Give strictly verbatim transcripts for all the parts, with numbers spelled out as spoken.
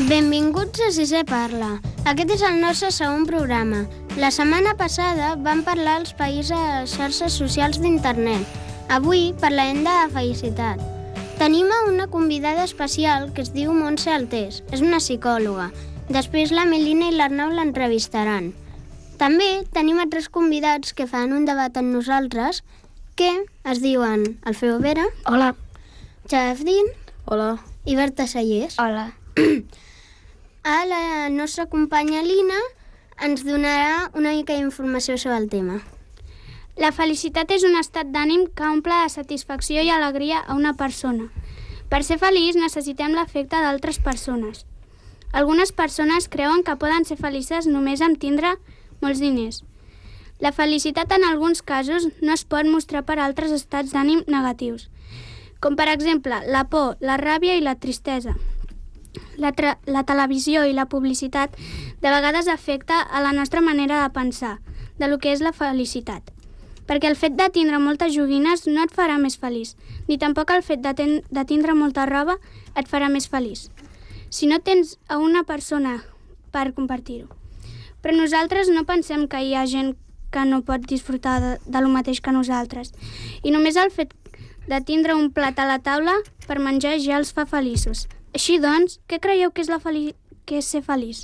Benvinguts a Sisè Parla. Aquest és el nostre segon programa. La setmana passada vam parlar dels països a les xarxes socials d'internet. Avui parlarem de la felicitat. Tenim una convidada especial que es diu Montse Altés. És una psicòloga. Després la Melina i l'Arnau l'entrevistaran. També tenim altres convidats que fan un debat amb nosaltres que es diuen Alfeo Vera. Hola. Jafdin. Hola. I Berta Sallés. Hola. A la nostra companya Lina ens donarà una mica d'informació sobre el tema. La felicitat és un estat d'ànim que omple de satisfacció i alegria a una persona. Per ser feliç necessitem l'afecte d'altres persones. Algunes persones creuen que poden ser felices només amb tindre molts diners. La felicitat en alguns casos no es pot mostrar per altres estats d'ànim negatius, com per exemple la por, la ràbia i la tristesa. La, la televisió i la publicitat de vegades afecta a la nostra manera de pensar de lo que és la felicitat. Perquè el fet de tindre moltes joguines no et farà més feliç, ni tampoc el fet de, ten, de tindre molta roba et farà més feliç. Si no tens a una persona per compartir-ho. Però nosaltres no pensem que hi ha gent que no pot disfrutar de, de lo mateix que nosaltres. I només el fet de tindre un plat a la taula per menjar ja els fa feliços. Així doncs, què creieu que és, la feli... que és ser feliç?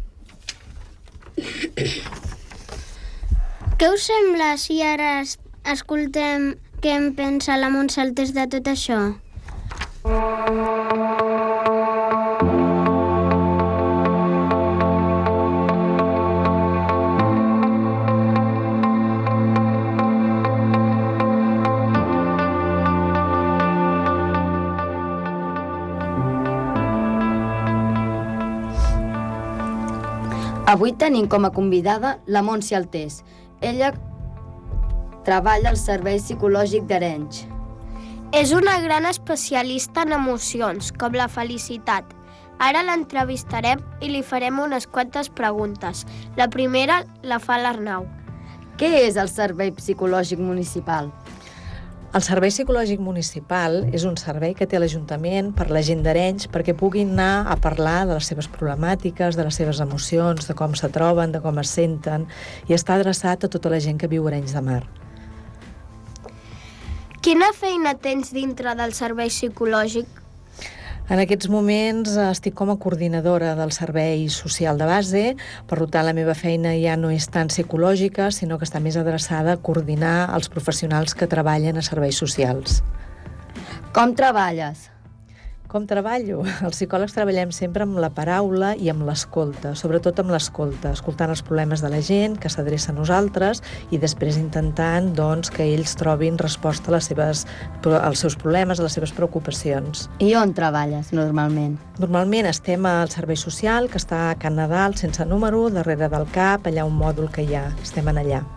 Què us sembla si ara escoltem què en pensa la Montse Altés de tot això? Avui tenim com a convidada la Montse Altés. Ella treballa al Servei Psicològic d'Arenys. És una gran especialista en emocions, com la felicitat. Ara l'entrevistarem i li farem unes quantes preguntes. La primera la fa l'Arnau. Què és el Servei Psicològic Municipal? El Servei Psicològic Municipal és un servei que té l'Ajuntament per la gent d'Arenys perquè puguin anar a parlar de les seves problemàtiques, de les seves emocions, de com se troben, de com es senten, i està adreçat a tota la gent que viu a Arenys de Mar. Quina feina tens dintre del servei psicològic? En aquests moments estic com a coordinadora del servei social de base, per tant la meva feina ja no és tan psicològica, sinó que està més adreçada a coordinar els professionals que treballen a serveis socials. Com treballes? Com treballo? Els psicòlegs treballem sempre amb la paraula i amb l'escolta, sobretot amb l'escolta, escoltant els problemes de la gent que s'adreça a nosaltres i després intentant doncs, que ells trobin resposta a les seves, als seus problemes, a les seves preocupacions. I on treballes normalment? Normalment estem al servei social, que està a Can Nadal, sense número, darrere del C A P, allà un mòdul que hi ha, estem en allà.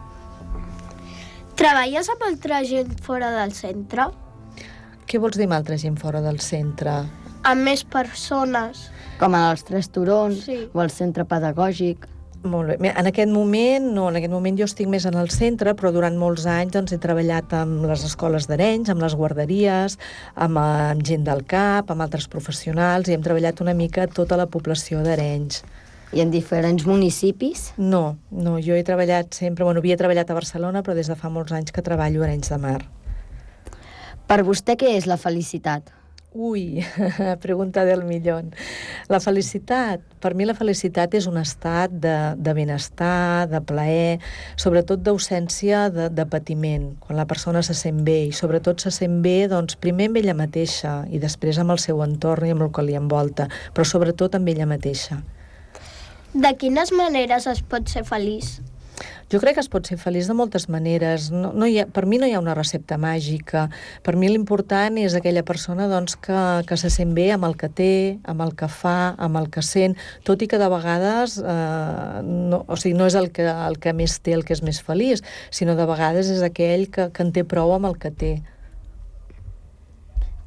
Treballes amb altra gent fora del centre? Què vols dir amb altra gent fora del centre? Amb més persones. Com als Tres Turons, sí. O al centre pedagògic? Molt bé. En aquest moment, no, en aquest moment jo estic més en el centre, però durant molts anys doncs, he treballat amb les escoles d'Arenys, amb les guarderies, amb, amb gent del C A P, amb altres professionals, i hem treballat una mica tota la població d'Arenys. I en diferents municipis? No, no, jo he treballat sempre, bueno, havia treballat a Barcelona, però des de fa molts anys que treballo a Arenys de Mar. Per vostè, què és la felicitat? Ui, pregunta del millón. La felicitat, per mi la felicitat és un estat de, de benestar, de plaer, sobretot d'ausència de, de patiment, quan la persona se sent bé, i sobretot se sent bé, doncs, primer amb ella mateixa, i després amb el seu entorn i amb el que li envolta, però sobretot amb ella mateixa. De quines maneres es pot ser feliç? Jo crec que es pot ser feliç de moltes maneres. No, no hi ha, per mi no hi ha una recepta màgica. Per mi l'important és aquella persona doncs, que, que se sent bé amb el que té, amb el que fa, amb el que sent, tot i que de vegades eh, no, o sigui, no és el que, el que més té el que és més feliç, sinó de vegades és aquell que, que en té prou amb el que té.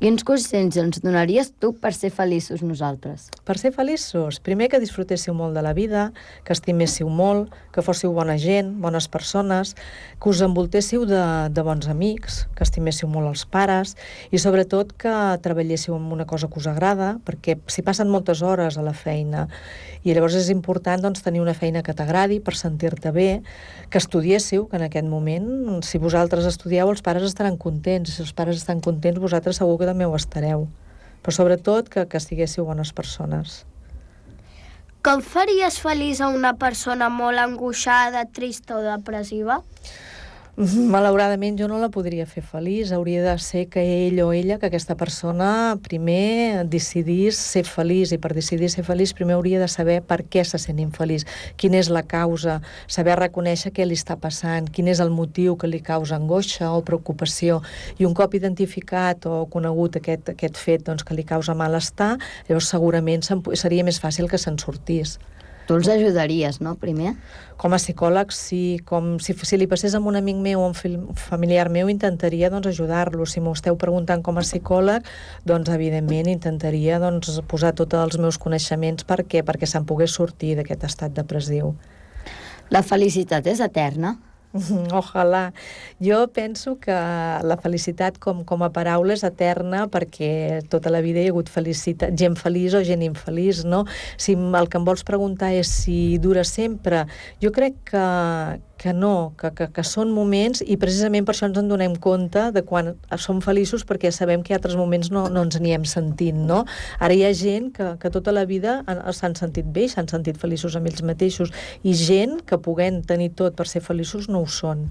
Quins consells ens donaries tu per ser feliços nosaltres? Per ser feliços, primer que disfrutéssiu molt de la vida, que estiméssiu molt, que fóssiu bona gent, bones persones, que us envoltéssiu de, de bons amics, que estiméssiu molt els pares i sobretot que treballéssiu en una cosa que us agrada, perquè s'hi passen moltes hores a la feina i llavors és important doncs, tenir una feina que t'agradi per sentir-te bé, que estudiéssiu, que en aquest moment, si vosaltres estudieu, els pares estaran contents, si els pares estan contents, vosaltres segur que també ho estareu. Però sobretot que, que estiguéssiu bones persones. Com faries feliç a una persona molt angoixada, trista o depressiva? Malauradament jo no la podria fer feliç, hauria de ser que ell o ella, que aquesta persona primer decidís ser feliç, i per decidir ser feliç primer hauria de saber per què se sent infeliç, quina és la causa, saber reconèixer què li està passant, quin és el motiu que li causa angoixa o preocupació, i un cop identificat o conegut aquest, aquest fet doncs, que li causa malestar, llavors segurament seria més fàcil que se'n sortís. Tu els ajudaries, no, primer? Com a psicòleg, sí. Com si, si li passés amb un amic meu o un familiar meu, intentaria doncs, ajudar-lo. Si m'ho esteu preguntant com a psicòleg, doncs, evidentment, intentaria doncs, posar tots els meus coneixements. Per què? Perquè se'n pogués sortir d'aquest estat depressiu. La felicitat és eterna? Ojalà. Jo penso que la felicitat com, com a paraula és eterna perquè tota la vida hi ha hagut felicitat, gent feliç o gent infeliç, no? Si el que em vols preguntar és si dura sempre, jo crec que, que no, que, que, que són moments i precisament per això ens en donem compte de quan som feliços perquè sabem que hi ha altres moments no, no ens n'hi hem sentit, no? Ara hi ha gent que, que tota la vida s'han sentit bé, s'han sentit feliços amb ells mateixos i gent que puguent tenir tot per ser feliços no ho són.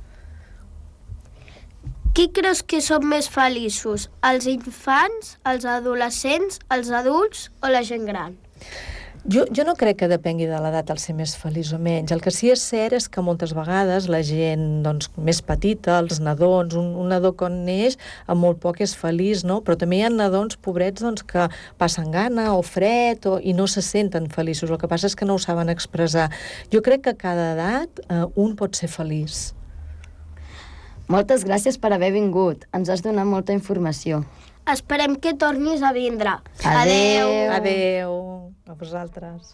Qui creus que són més feliços? Els infants, els adolescents, els adults o la gent gran? Jo, jo no crec que depengui de l'edat el ser més feliç o menys. El que sí és cert és que moltes vegades la gent doncs, més petita, els nadons, un, un nadó quan neix amb molt poc és feliç, no? Però també hi ha nadons pobrets doncs, que passen gana o fred o, i no se senten feliços. El que passa és que no ho saben expressar. Jo crec que a cada edat eh, un pot ser feliç. Moltes gràcies per haver vingut. Ens has donat molta informació. Esperem que tornis a vindre. Adeu. Adeu. A vosaltres.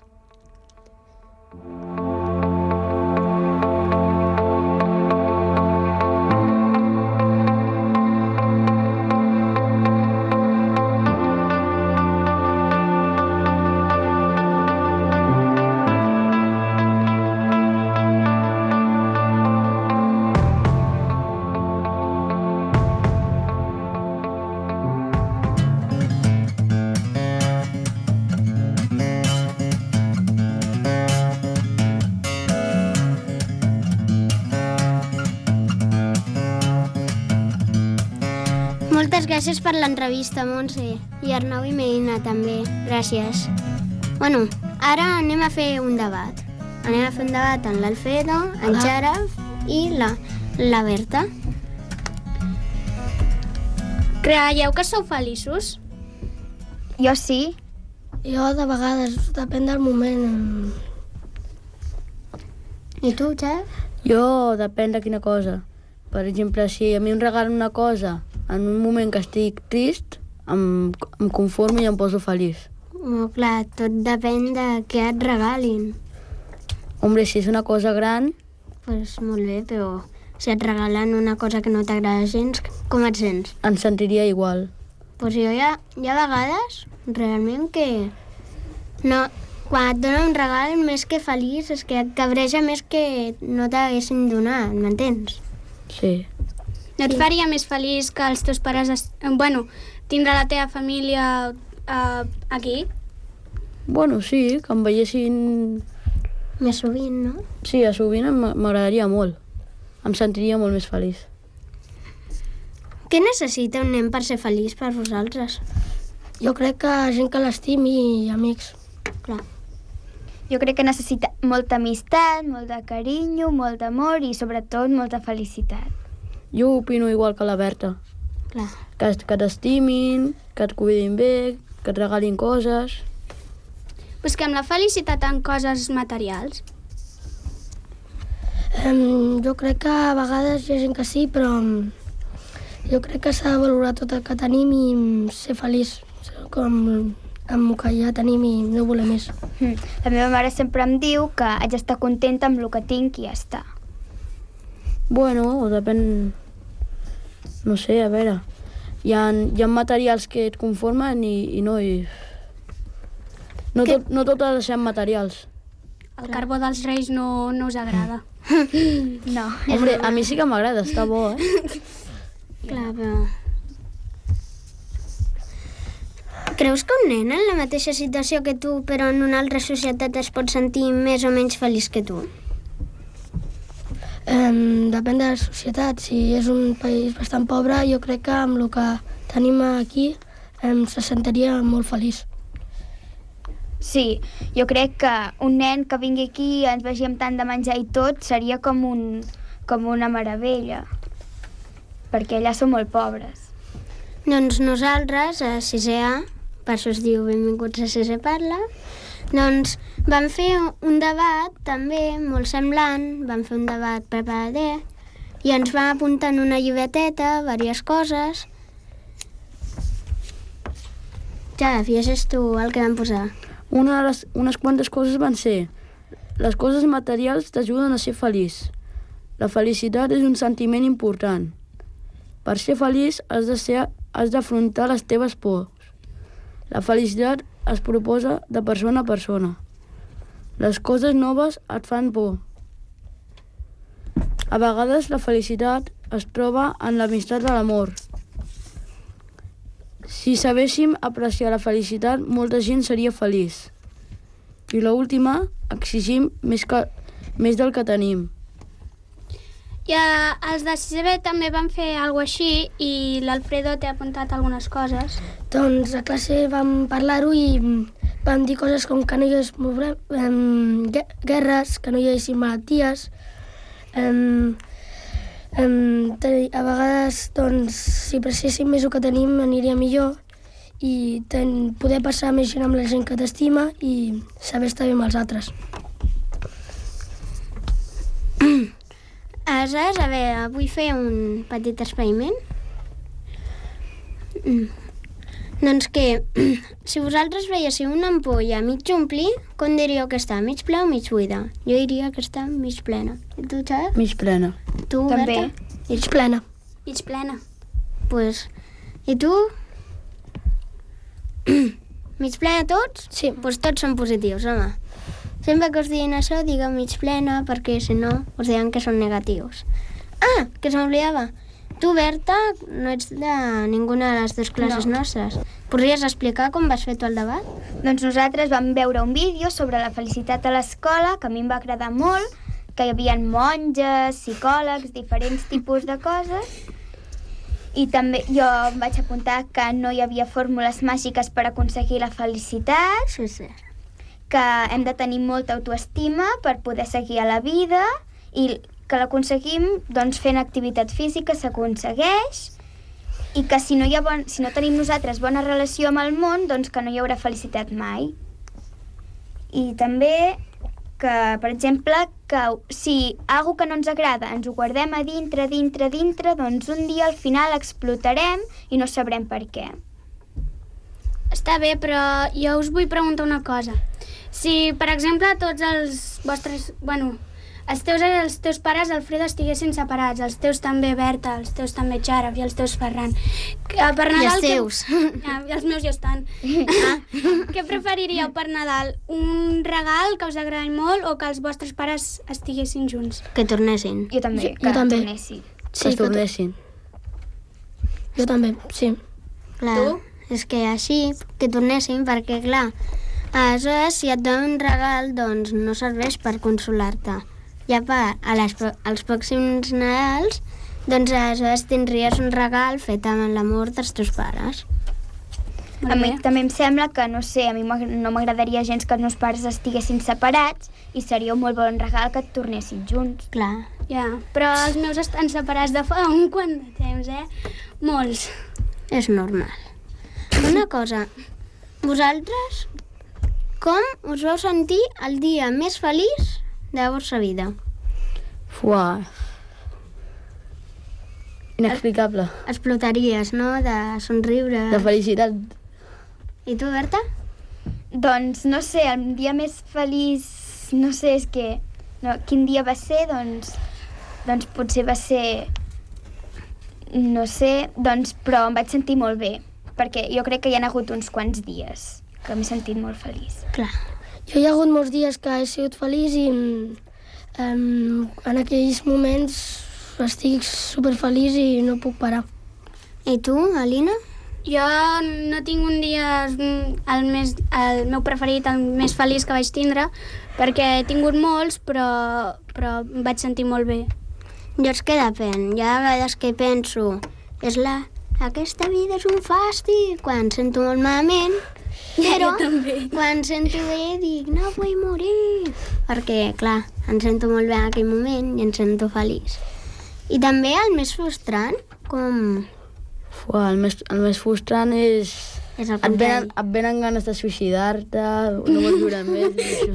Moltes gràcies per l'entrevista, Montse. I Arnau i Medina, també. Gràcies. Bueno, ara anem a fer un debat. Anem a fer un debat amb l'Alfredo, en Xaraf i la, la Berta. Creieu que sou feliços? Jo sí. Jo de vegades, depèn del moment. I tu, Xaraf? Jo depèn de quina cosa. Per exemple, si a mi em regalen una cosa en un moment que estic trist, em, em conformo i em poso feliç. Oh, clar, tot depèn de què et regalin. Hombre, si és una cosa gran... Pues molt bé, però si et regalen una cosa que no t'agrada gens, com et sents? Em sentiria igual. Pues jo hi ha, hi ha vegades, realment, que... No, quan et donen un regal, més que feliç, és que et cabreja més que no t'haguessin donat, m'entens? Sí. No et faria més feliç que els teus pares... Es... Bueno, tindre la teva família uh, aquí? Bueno, sí, que em veiessin... Més sovint, no? Sí, a sovint m'agradaria molt. Em sentiria molt més feliç. Què necessita un nen per ser feliç per vosaltres? Jo crec que gent que l'estimi i amics. Clar. Jo crec que necessita molta amistat, molt de carinyo, molt d'amor i sobretot molta felicitat. Jo opino igual que la Berta. Clar. Que, que t'estimin, que et cuidin bé, que et regalin coses. Busquem la felicitat en coses materials? Um, jo crec que a vegades hi ha gent que sí, però Jo crec que s'ha de valorar tot el que tenim i ser feliç, com amb el que ja tenim i no voler més. Mm. La meva mare sempre em diu que haig d'estar contenta amb el que tinc i ja està. Bueno, depèn... No sé, a veure... Hi ha, hi ha materials que et conformen i, i no... I... No, tot, no tot ha de ser materials. El carbó dels Reis no, no us agrada. No. Hombre, a mi sí que m'agrada, està bo, eh? Clar, però... Creus que un nen en la mateixa situació que tu, però en una altra societat, es pot sentir més o menys feliç que tu? Um, depèn de la societat. Si és un país bastant pobre, jo crec que amb el que tenim aquí um, se sentiria molt feliç. Sí, jo crec que un nen que vingui aquí i ens vegi amb tant de menjar i tot seria com, un, com una meravella, perquè allà som molt pobres. Doncs nosaltres, a sisè A, per això es diu Benvinguts a sisè Parla, doncs vam fer un debat també molt semblant, vam fer un debat preparadet i ens vam apuntar en una llibreteta diverses coses. Ja, llegeix tu el que vam posar. Una de les, unes quantes coses van ser: les coses materials t'ajuden a ser feliç. La felicitat és un sentiment important. Per ser feliç has de ser, has d'afrontar les teves pors. La felicitat es proposa de persona a persona. Les coses noves et fan por. A vegades la felicitat es troba en l'amistat de l'amor. Si sabéssim apreciar la felicitat, molta gent seria feliç. I l'última, exigim més, que, més del que tenim. I a, els de sisè B també van fer alguna cosa així i l'Alfredo t'ha apuntat algunes coses. Doncs a classe vam parlar-ho i vam dir coses com que no hi hagués um, guerres, que no hi haguessin malalties. Um, um, a vegades, doncs, si apreciéssim més el que tenim, aniria millor i ten, poder passar més gent amb la gent que t'estima i saber estar bé amb els altres. Aleshores, a veure, vull fer un petit experiment. Mm. Doncs que, si vosaltres veiéssiu una ampolla mig omplir, com diríeu que està? Mig ple o mig buida? Jo diria que està mig plena. I tu, Xavi? Mig plena. Tu, També. Berta? Mig plena. Mig plena. Pues, i tu? Mig plena tots? Sí. Pues tots són positius, home. Sempre que us diguin això, digueu mig plena, perquè si no, us diran que són negatius. Ah, que se m'oblidava. Tu, Berta, no ets de ninguna de les dues classes No. nostres. Podries explicar com vas fer tu el debat? Doncs nosaltres vam veure un vídeo sobre la felicitat a l'escola, que a mi em va agradar molt, que hi havia monges, psicòlegs, diferents tipus de coses. I també jo em vaig apuntar que no hi havia fórmules màgiques per aconseguir la felicitat, Sí, sí. que hem de tenir molta autoestima per poder seguir a la vida i que l'aconseguim doncs, fent activitat física, s'aconsegueix, i que si no, hi ha bon, si no tenim nosaltres bona relació amb el món, doncs que no hi haurà felicitat mai. I també que, per exemple, que si algo que no ens agrada ens ho guardem a dintre, dintre, dintre, doncs un dia al final explotarem i no sabrem per què. Està bé, però jo us vull preguntar una cosa. Si, per exemple, tots els vostres... Bueno, els teus, els teus pares, Alfredo, estiguessin separats, els teus també, Berta, els teus també, Xara, i els teus, Ferran. Que, per Nadal, I els teus. Que... Ja, i els meus ja estan. Ah, què preferiríeu per Nadal? Un regal que us agradi molt o que els vostres pares estiguessin junts? Que tornessin. Jo també, Jo- que jo també. tornessin. Que es tornessin. Jo també, sí. Clar, Tu? és que així, que tornessin, perquè, clar, aleshores, si et donen un regal, doncs no serveix per consolar-te. Ja per a les, als pròxims Nadals, doncs aleshores tindries un regal fet amb l'amor dels teus pares. A mi també em sembla que, no sé, a mi m'ag- no m'agradaria gens que els meus pares estiguessin separats i seria un molt bon regal que et tornessin junts. Clar. Ja, però els meus estan separats de fa un quant de temps, eh? Molts. És normal. Una cosa, vosaltres com us vau sentir el dia més feliç de la vostra vida? Fuà. inexplicable. Explotaries, no?, de somriure. De felicitat. I tu, Berta? Doncs, no sé, el dia més feliç, no sé, és que... No, quin dia va ser, doncs... Doncs potser va ser... No sé, doncs, però em vaig sentir molt bé, perquè jo crec que hi ha hagut uns quants dies que m'he sentit molt feliç. Clar. Jo hi ha hagut molts dies que he sigut feliç i um, en aquells moments estic superfeliç i no puc parar. I tu, Alina? Jo no tinc un dia el, més, el meu preferit, el més feliç que vaig tindre, perquè he tingut molts, però, però em vaig sentir molt bé. Jo és que depèn. Hi ha vegades que penso, és la... aquesta vida és un fàstic, quan sento molt malament, però quan sento bé dic, no vull morir, perquè, clar, em sento molt bé en aquell moment i em sento feliç. I també el més frustrant, com... Fuà, el, més, el més frustrant és... És el et, venen, et venen ganes de suïcidar-te, no vols viure més.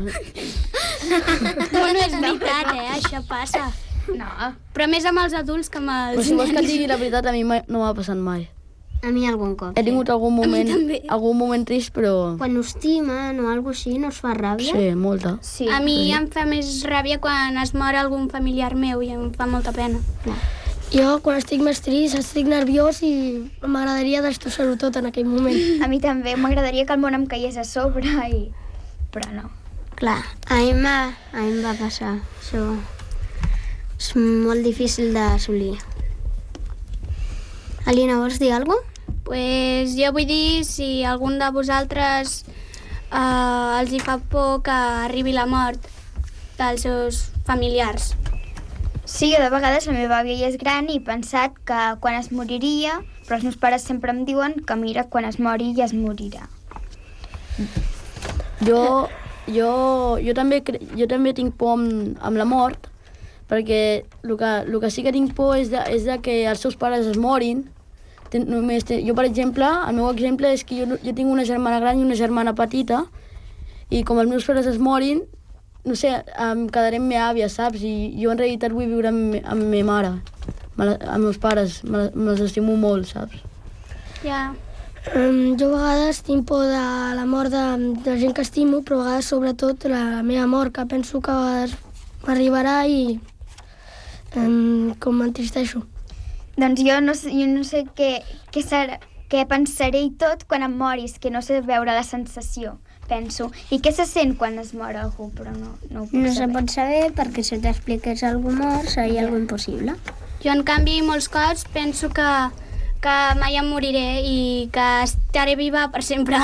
Bueno, és veritat, eh? Això passa. No. Però més amb els adults que amb els Però si vols que et nens. digui la veritat, a mi mai, no m'ha passat mai. A mi algun cop. He tingut algun moment, algun moment trist, però... Quan us estimen o alguna així, no us fa ràbia? Sí, molta. Sí. A mi em fa més ràbia quan es mor algun familiar meu i em fa molta pena. Clar. Jo, quan estic més trist, estic nerviós i m'agradaria destrossar-ho tot en aquell moment. A mi també, m'agradaria que el món em caigués a sobre, i... però no. Clar, a mi, va, a mi em va passar. Això és molt difícil d'assolir. Alina, vols dir alguna cosa? Pues jo vull dir, si algun de vosaltres eh, els hi fa por que arribi la mort dels seus familiars. Sí, jo de vegades la meva àvia ja és gran i he pensat que quan es moriria, però els meus pares sempre em diuen que mira, quan es mori ja es morirà. Jo, jo, jo, també, cre- jo també tinc por amb, amb la mort, perquè el que, el que sí que tinc por és de, és de que els seus pares es morin. Ten, només ten, jo, per exemple, el meu exemple és que jo, jo tinc una germana gran i una germana petita, i com els meus pares es morin, no sé, em quedaré amb meva àvia, saps? I jo en realitat vull viure amb, amb ma mare, amb, la, amb meus pares, me, me'ls estimo molt, saps? Ja. Um, jo a vegades tinc por de la mort de, de la gent que estimo, però a vegades sobretot la meva mort, que penso que a vegades m'arribarà i um, com m'entristeixo. Doncs jo no sé, jo no sé què, què, serà, què pensaré i tot quan em moris, que no sé veure la sensació, penso. I què se sent quan es mor algú, però no, no ho puc No se saber. pot saber perquè si t'expliqués algú mort seria algo impossible. Jo, en canvi, molts cops penso que, que mai em moriré i que estaré viva per sempre.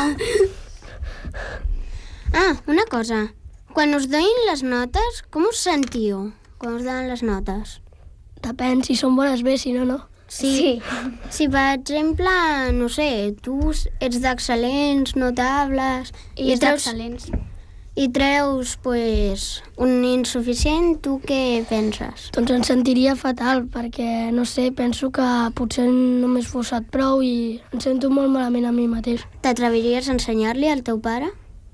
Ah, una cosa. Quan us donin les notes, com us sentiu quan us donen les notes? Depèn, si són bones bé, si no, no. Sí. sí. Si, per exemple, no sé, tu ets d'excel·lents, notables... I és treus, d'excel·lents. I treus, pues, un insuficient, tu què penses? Doncs em sentiria fatal, perquè, no sé, penso que potser no m'he esforçat prou i em sento molt malament a mi mateix. T'atreviries a ensenyar-li al teu pare?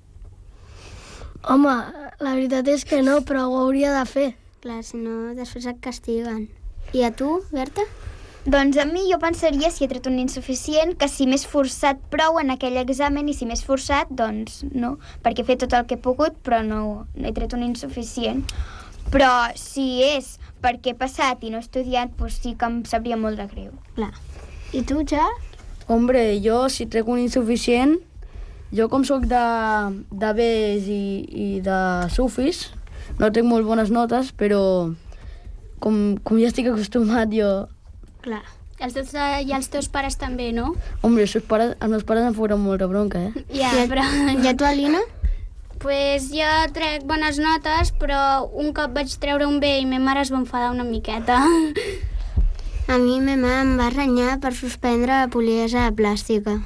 Home, la veritat és que no, però ho hauria de fer. Clar, si no, després et castiguen. I a tu, Berta? Doncs a mi jo pensaria, si he tret un insuficient, que si m'he esforçat prou en aquell examen i si m'he esforçat, doncs no, perquè he fet tot el que he pogut, però no, no he tret un insuficient. Però si és perquè he passat i no he estudiat, doncs sí que em sabria molt de greu. Clar. I tu, ja? Hombre, jo si trec un insuficient, jo com sóc de, de Bs i, i de sufis, no trec molt bones notes, però com, com ja estic acostumat jo... Clar. Els teus, I els teus pares també, no? Hombre, els, seus pares, els meus pares em fotran molta bronca, eh? Ja, I, però... I a tu, Alina? Pues jo trec bones notes, però un cop vaig treure un B i ma mare es va enfadar una miqueta. A mi ma mare em va renyar per suspendre poliesa plàstica.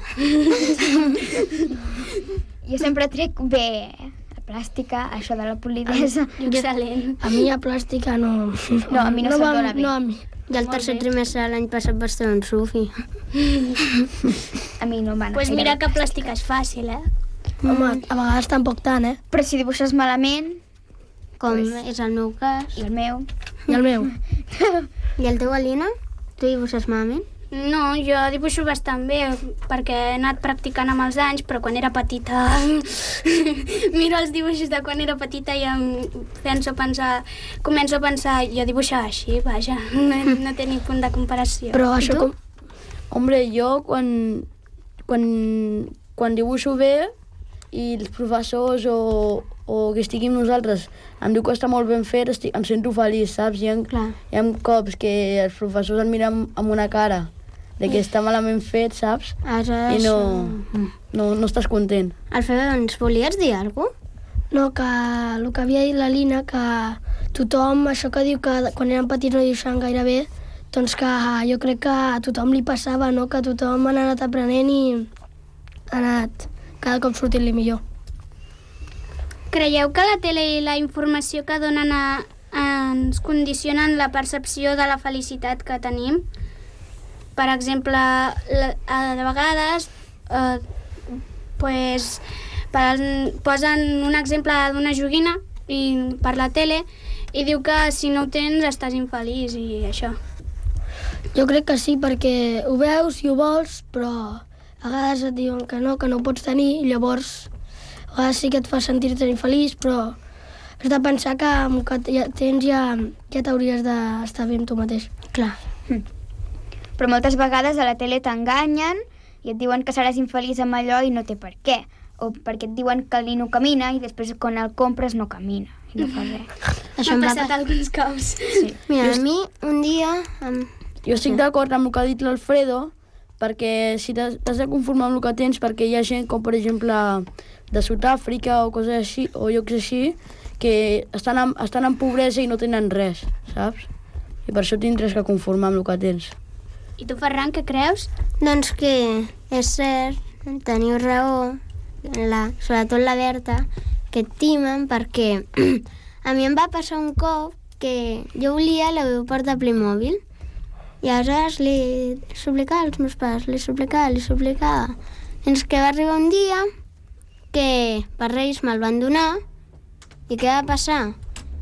Jo sempre trec bé la plàstica, això de la polidesa. Excel·lent. A mi a plàstica no... No, a mi no se'm va- dóna bé. No, a mi. I el tercer trimestre l'any passat vas treure un sufi. A mi no m'han Pues mira que plàstica és fàcil, eh? Home, a vegades tampoc tant, eh? Però si dibuixes malament, Com Pues- és el meu cas. i el meu... I el meu. I el teu, Alina? Tu dibuixes malament? No, jo dibuixo bastant bé, perquè he anat practicant amb els anys, però quan era petita miro els dibuixos de quan era petita i em penso pensar, començo a pensar, jo dibuixava així, vaja, no, no té ni punt de comparació. Però això com... Hombre, jo quan, quan, quan dibuixo bé i els professors o, o que estigui amb nosaltres em diu que està molt ben fet, estic, em sento feliç, saps? Hi ha, hi ha cops que els professors em miren amb una cara de que està malament fet, saps? Aleshores... I no, no, no estàs content. Alfredo, ens volies dir alguna cosa? No, que el que havia dit la Lina, que tothom, això que diu que quan eren petits no dibuixaven gaire bé, doncs que jo crec que a tothom li passava, no? Que tothom ha anat aprenent i ha anat cada cop sortint-li millor. Creieu que la tele i la informació que donen a, ens condicionen la percepció de la felicitat que tenim? Per exemple, la, a de vegades eh, pues, per, posen un exemple d'una joguina i, per la tele i diu que si no ho tens estàs infeliç i això. Jo crec que sí, perquè ho veus i ho vols, però a vegades et diuen que no, que no ho pots tenir, i llavors a vegades sí que et fa sentir-te infeliç, però has de pensar que amb el que ja tens ja, ja t'hauries d'estar bé amb tu mateix. Clar. Hm. Però moltes vegades a la tele t'enganyen i et diuen que seràs infeliç amb allò i no té per què. O perquè et diuen que el nino camina i després quan el compres no camina i no fa res. Això m'ha passat alguns cops. Sí. Mira, a mi un dia... Amb... Jo estic d'acord amb el que ha dit l'Alfredo, perquè si t'has de conformar amb el que tens, perquè hi ha gent com, per exemple, de Sud-àfrica o coses així, o llocs així, que estan en, estan en pobresa i no tenen res, saps? I per això tindràs que conformar amb el que tens. I tu, Ferran, què creus? Doncs que és cert, teniu raó, la, sobretot la Berta, que et timen, perquè a mi em va passar un cop que jo volia l'aeroport de Playmobil i aleshores li suplicava als meus pares, li suplicava, li suplicava. Fins que va arribar un dia que per Reis me'l van donar i què va passar?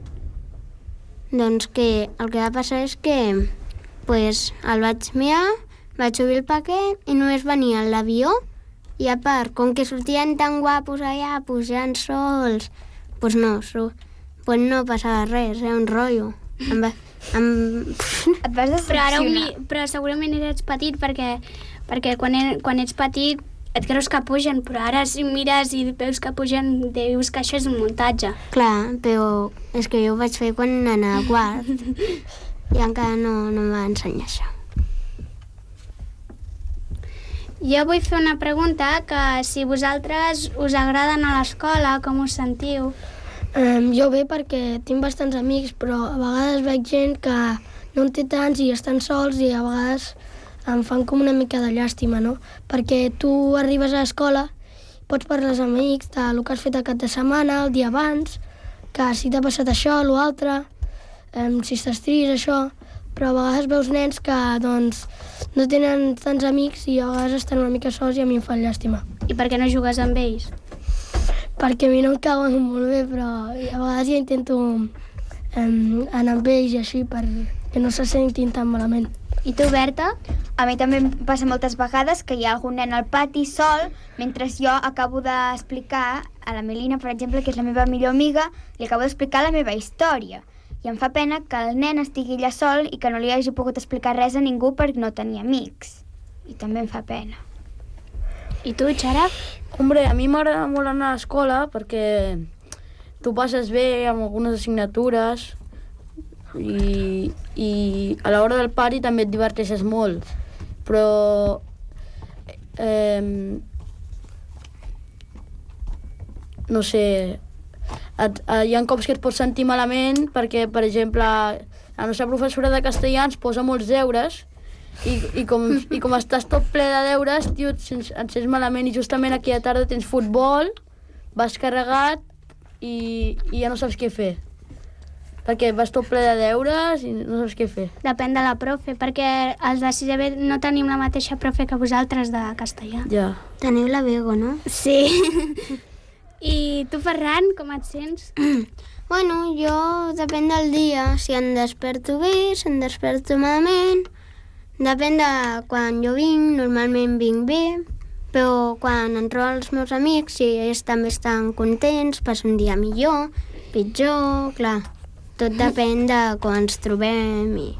Doncs que el que va passar és que pues, el vaig mirar, vaig obrir el paquet i només venia l'avió i a part, com que sortien tan guapos allà pujant sols, pues no, so, pues no passava res, era un rotllo. Em va, em... Et vas decepcionar. Però, ara mi, però segurament eres petit perquè, perquè quan, e, quan ets petit et creus que pugen, però ara si mires i veus que pugen dius que això és un muntatge. Clar, però és que jo ho vaig fer quan anava a quart i encara no, no em va ensenyar això. Jo vull fer una pregunta, que si vosaltres us agrada anar a l'escola, com us sentiu? Um, jo bé perquè tinc bastants amics, però a vegades veig gent que no en té tants i estan sols i a vegades em fan com una mica de llàstima, no? Perquè tu arribes a l'escola, pots parlar amb amics del que has fet el cap de setmana, el dia abans, que si t'ha passat això, l'altre, um, si estàs trist, això, però a vegades veus nens que doncs, no tenen tants amics i a vegades estan una mica sols i a mi em fan llàstima. I per què no jugues amb ells? Perquè a mi no em cauen molt bé, però a vegades ja intento um, anar amb ells i així perquè no se sentin tan malament. I tu, Berta? A mi també em passa moltes vegades que hi ha algun nen al pati sol, mentre jo acabo d'explicar a la Melina, per exemple, que és la meva millor amiga, li acabo d'explicar la meva història. I em fa pena que el nen estigui allà sol i que no li hagi pogut explicar res a ningú perquè no tenia amics. I també em fa pena. I tu, Xaraf? Hombre, a mi m'agrada molt anar a l'escola perquè tu passes bé amb algunes assignatures i, i a l'hora del pati també et diverteixes molt, però eh, no sé, et, eh, hi ha cops que et pots sentir malament perquè, per exemple, la nostra professora de castellà ens posa molts deures I, i, com, i com estàs tot ple de deures, tio, et sents, et sents malament i justament aquella tarda tens futbol, vas carregat i, i ja no saps què fer. Perquè vas tot ple de deures i no saps què fer. Depèn de la profe, perquè els de sisè B no tenim la mateixa profe que vosaltres de castellà. Ja. Teniu la Bego, no? Sí. I tu, Ferran, com et sents? Bueno, jo depèn del dia. Si em desperto bé, si em desperto malament... Depèn de quan jo vinc, normalment vinc bé, però quan em trobo els meus amics, si ells també estan contents, passo un dia millor, pitjor, clar. Tot depèn de quan ens trobem i...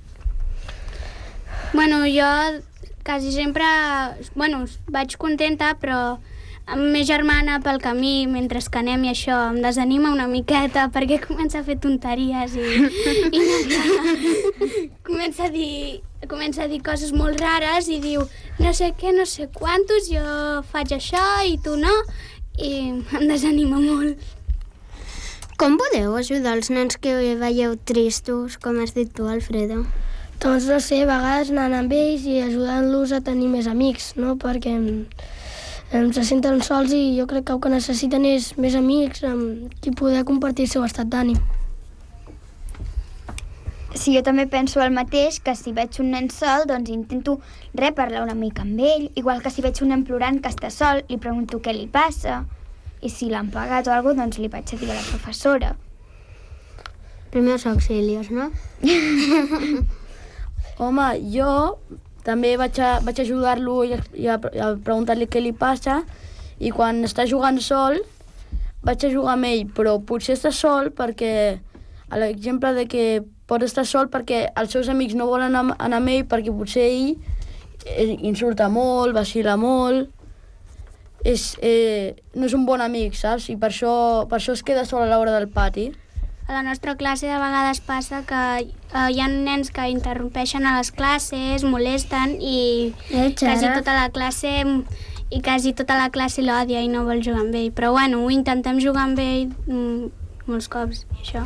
Bueno, jo quasi sempre, bueno, vaig contenta, però amb la meva germana pel camí, mentre que anem i això, em desanima una miqueta perquè comença a fer tonteries i, i comença, a dir, comença a dir coses molt rares i diu no sé què, no sé quantos, jo faig això i tu no, i em desanima molt. Com podeu ajudar els nens que veieu tristos, com has dit tu, Alfredo? Doncs no sé, a vegades anant amb ells i ajudant-los a tenir més amics, no? Perquè em se senten sols i jo crec que el que necessiten és més amics amb qui poder compartir el seu estat d'ànim. Sí, jo també penso el mateix, que si veig un nen sol, doncs intento re, parlar una mica amb ell, igual que si veig un nen plorant que està sol, li pregunto què li passa, i si l'han pagat o alguna cosa, doncs li vaig a dir a la professora. Primers auxilios, no? Home, jo també vaig, a, vaig ajudar-lo i a, i a, a preguntar-li què li passa, i quan està jugant sol vaig a jugar amb ell, però potser està sol perquè, a l'exemple de que pot estar sol perquè els seus amics no volen anar, anar amb ell perquè potser ell insulta molt, vacila molt, és, eh, no és un bon amic, saps? I per això, per això es queda sol a l'hora del pati. A la nostra classe de vegades passa que eh, hi ha nens que interrompeixen a les classes, molesten i quasi tota la classe i quasi tota la classe l'odia i no vol jugar amb ell. Però bueno, intentem jugar amb ell mm, molts cops, i això.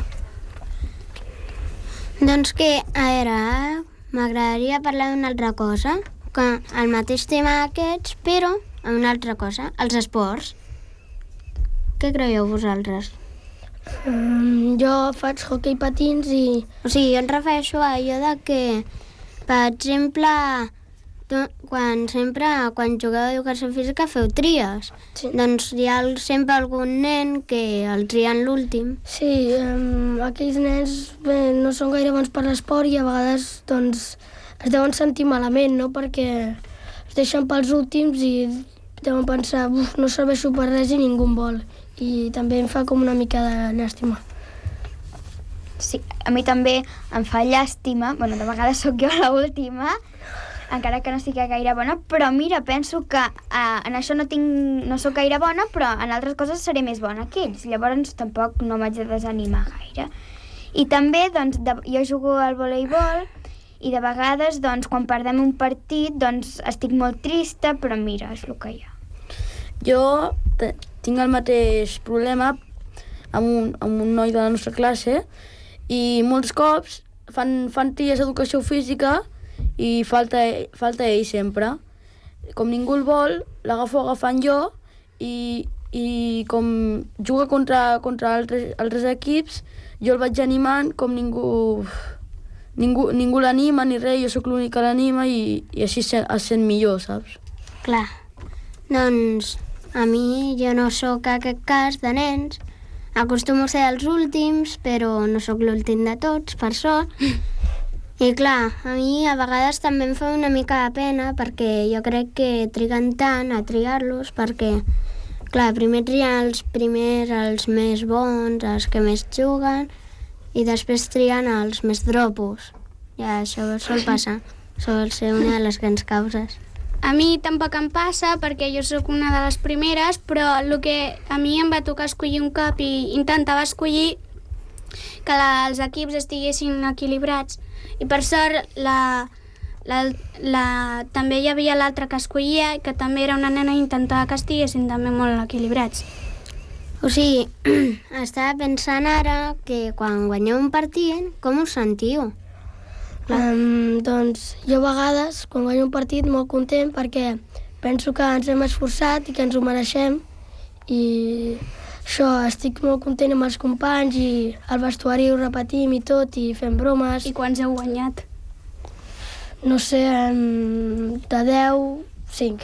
Doncs que, a veure, m'agradaria parlar d'una altra cosa, que el mateix tema aquests, però amb una altra cosa, els esports. Què creieu vosaltres? Um, jo faig hoquei patins i... O sigui, jo em refereixo a allò de que, per exemple, tu, quan sempre, quan jugueu a educació física feu tries. Sí. Doncs hi ha sempre algun nen que el trien l'últim. Sí, um, aquells nens bé, no són gaire bons per l'esport i a vegades doncs, es deuen sentir malament, no? Perquè es deixen pels últims i deuen pensar uf, no serveixo per res i ningú em vol. I també em fa com una mica de llàstima. Sí, a mi també em fa llàstima, bueno, de vegades sóc jo l'última, encara que no sigui gaire bona, però mira, penso que eh, en això no, tinc, no sóc gaire bona, però en altres coses seré més bona que ells, llavors tampoc no m'haig de desanimar gaire. I també, doncs, de, jo jugo al voleibol i de vegades, doncs, quan perdem un partit, doncs, estic molt trista, però mira, és el que hi ha. Jo tinc el mateix problema amb un, amb un noi de la nostra classe i molts cops fan, fan tries d'educació física i falta, falta ell sempre. Com ningú el vol, l'agafo agafant jo i, i com juga contra, contra altres, altres equips, jo el vaig animant com ningú, ningú, ningú l'anima ni res, jo sóc l'únic que l'anima i, i així es, es sent millor, saps? Clar, doncs a mi jo no sóc aquest cas de nens, acostumo a ser els últims, però no sóc l'últim de tots, per sort. I clar, a mi a vegades també em fa una mica de pena perquè jo crec que triguen tant a triar-los perquè, clar, primer trien els primers, els més bons, els que més juguen i després trien els més dropos. Ja, això sol passar, sol ser una de les grans causes. A mi tampoc em passa perquè jo sóc una de les primeres, però el que a mi em va tocar escollir un cop i intentava escollir que la, els equips estiguessin equilibrats. I per sort la, la, la, també hi havia l'altra que escollia, que també era una nena i intentava que estiguessin també molt equilibrats. O sigui, estava pensant ara que quan guanyeu un partit, com us sentiu? Um, doncs jo a vegades, quan guanyo un partit, molt content perquè penso que ens hem esforçat i que ens ho mereixem i això, estic molt content amb els companys i al vestuari ho repetim i tot i fem bromes. I quants heu guanyat? No sé, um, de deu, cinc.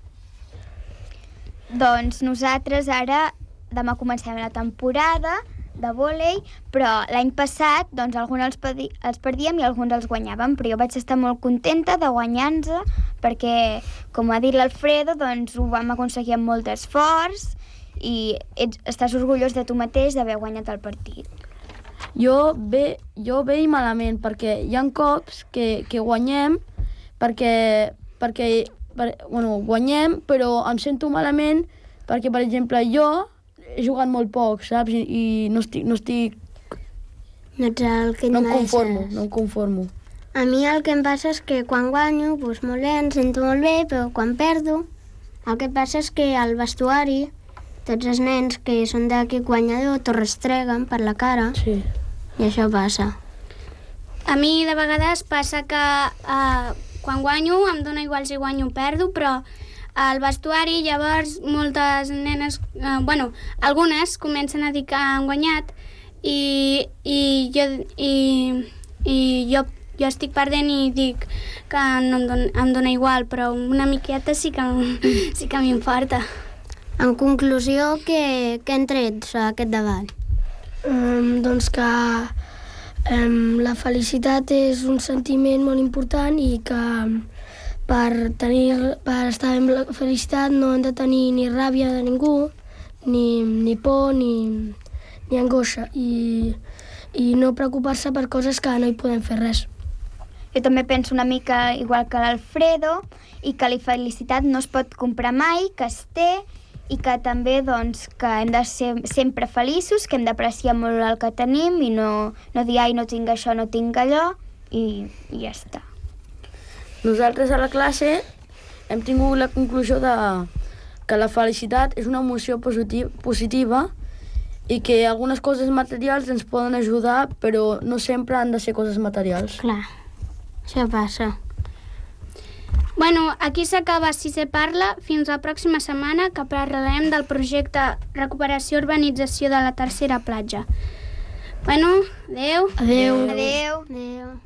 Doncs nosaltres ara, demà comencem la temporada, de vòlei, però l'any passat doncs, alguns els, perdi, els perdíem i alguns els guanyàvem, però jo vaig estar molt contenta de guanyar-nos perquè, com ha dit l'Alfredo, doncs, ho vam aconseguir amb molt esforç i ets, estàs orgullós de tu mateix d'haver guanyat el partit. Jo bé, jo bé i malament, perquè hi ha cops que, que guanyem perquè, perquè per, bueno, guanyem, però em sento malament perquè, per exemple, jo he jugat molt poc, saps? I, i no estic... No, estic... no ets el que et no em mereixes. conformo, no em conformo. A mi el que em passa és que quan guanyo, doncs molt bé, em sento molt bé, però quan perdo, el que passa és que al vestuari, tots els nens que són d'aquí guanyador t'ho restreguen per la cara. Sí. I això passa. A mi de vegades passa que uh, quan guanyo em dóna igual si guanyo o perdo, però al vestuari llavors moltes nenes, uh, bueno, algunes comencen a dir que han guanyat i, i, jo, i, i jo, jo estic perdent i dic que no em, dona, em dóna igual, però una miqueta sí que, sí que m'importa. En conclusió, què, què han tret aquest debat? Um, doncs que um, la felicitat és un sentiment molt important i que per, tenir, per estar amb la felicitat no hem de tenir ni ràbia de ningú, ni, ni por, ni, ni angoixa, i, i no preocupar-se per coses que no hi podem fer res. Jo també penso una mica igual que l'Alfredo i que la felicitat no es pot comprar mai, que es té, i que també doncs, que hem de ser sempre feliços, que hem d'apreciar molt el que tenim i no, no dir, ai, no tinc això, no tinc allò, i, i ja està. Nosaltres a la classe hem tingut la conclusió de que la felicitat és una emoció positiva, positiva i que algunes coses materials ens poden ajudar, però no sempre han de ser coses materials. Clar, això passa. Bueno, aquí s'acaba Si se parla. Fins la pròxima setmana, que parlarem del projecte Recuperació i Urbanització de la Tercera Platja. Bueno, adeu. Adeu. Adeu. Adéu.